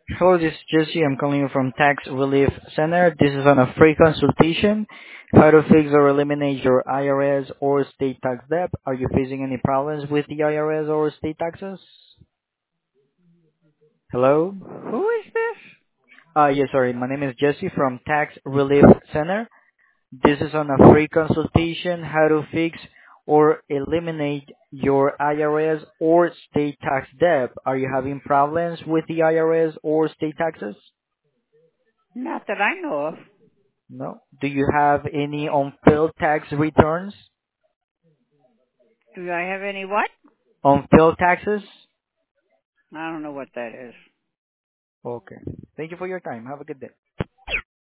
Hello, this is Jesse. I'm calling you from Tax Relief Center. This is on a free consultation. How to fix or eliminate your IRS or state tax debt. Are you facing any problems with the IRS or state taxes? Hello? Who is this? Yes, sorry. My name is Jesse from Tax Relief Center. This is on a free consultation. How to fix or eliminate your IRS or state tax debt. Are you having problems with the IRS or state taxes? Not that I know of. No. Do you have any unfilled tax returns? Do I have any what? Unfilled taxes? I don't know what that is. Okay. Thank you for your time. Have a good day.